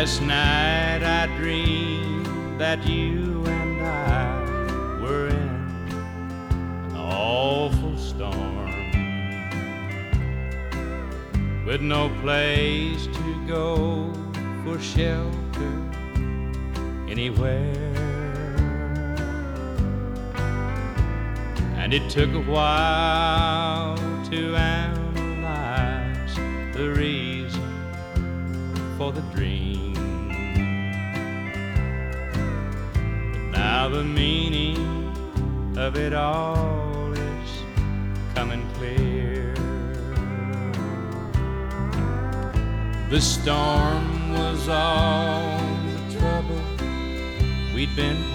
Last night I dreamed that you and I were in an awful storm, with no place to go for shelter anywhere. And it took a while to analyze the reason for the dream, but now the meaning of it all is coming clear. The storm was all the trouble we'd been